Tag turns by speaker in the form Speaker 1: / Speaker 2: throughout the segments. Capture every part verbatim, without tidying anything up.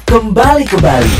Speaker 1: kembali ke Bali.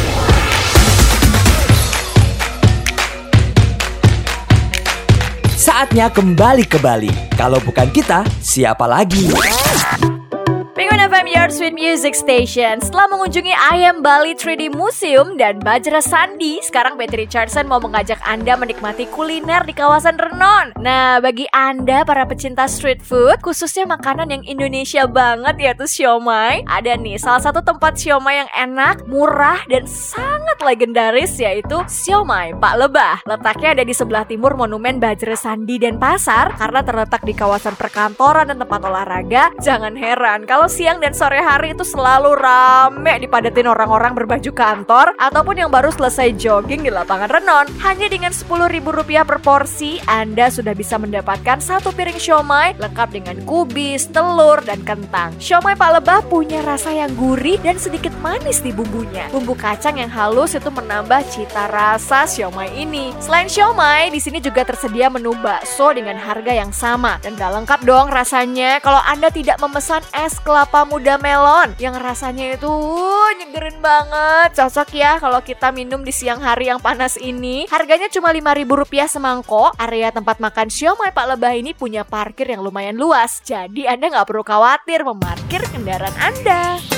Speaker 1: Saatnya kembali ke Bali. Kalau bukan kita, siapa lagi?
Speaker 2: Penguin F M, your sweet music station. Setelah mengunjungi I Am Bali tiga D Museum dan Bajra Sandi, sekarang Betty Richardson mau mengajak Anda menikmati kuliner di kawasan Renon. Nah, bagi Anda para pecinta street food, khususnya makanan yang Indonesia banget yaitu siomay, ada nih salah satu tempat siomay yang enak, murah, dan sangat legendaris yaitu Siomay Pak Lebah. Letaknya ada di sebelah timur Monumen Bajra Sandi dan Pasar. Karena terletak di kawasan perkantoran dan tempat olahraga, jangan heran kalau siang dan sore hari itu selalu rame dipadetin orang-orang berbaju kantor ataupun yang baru selesai jogging di lapangan Renon. Hanya dengan sepuluh ribu rupiah per porsi, Anda sudah bisa mendapatkan satu piring siomay lengkap dengan kubis, telur, dan kentang. Siomay Pak Lebah punya rasa yang gurih dan sedikit manis di bumbunya. Bumbu kacang yang halus itu menambah cita rasa siomay ini. Selain siomay, di sini juga tersedia menu bakso dengan harga yang sama. Dan gak lengkap dong rasanya kalau Anda tidak memesan es kelapa muda melon yang rasanya itu uh, nyegerin banget. Cocok ya kalau kita minum di siang hari yang panas ini. Harganya cuma lima ribu rupiah semangkok. Area tempat makan siomay Pak Lebah ini punya parkir yang lumayan luas. Jadi Anda gak perlu khawatir memarkir kendaraan Anda.